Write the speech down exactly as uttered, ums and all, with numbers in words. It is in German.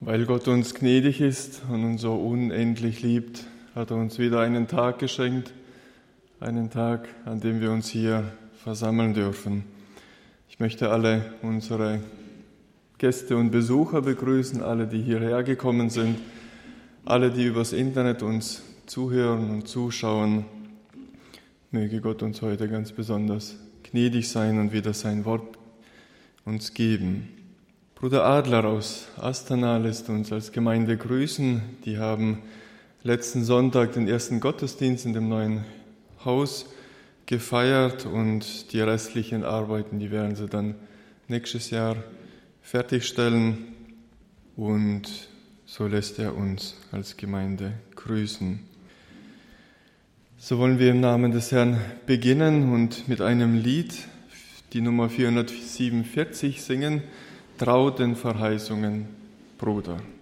Weil Gott uns gnädig ist und uns so unendlich liebt, hat er uns wieder einen Tag geschenkt, einen Tag, an dem wir uns hier versammeln dürfen. Ich möchte alle unsere Gäste und Besucher begrüßen, alle, die hierher gekommen sind, alle, die übers Internet uns zuhören und zuschauen. Möge Gott uns heute ganz besonders gnädig sein und wieder sein Wort uns geben. Bruder Adler aus Astana lässt uns als Gemeinde grüßen. Die haben letzten Sonntag den ersten Gottesdienst in dem neuen Haus gefeiert und die restlichen Arbeiten, die werden sie dann nächstes Jahr fertigstellen. Und so lässt er uns als Gemeinde grüßen. So wollen wir im Namen des Herrn beginnen und mit einem Lied, die Nummer vierhundertsiebenundvierzig, singen. Trau den Verheißungen, Bruder.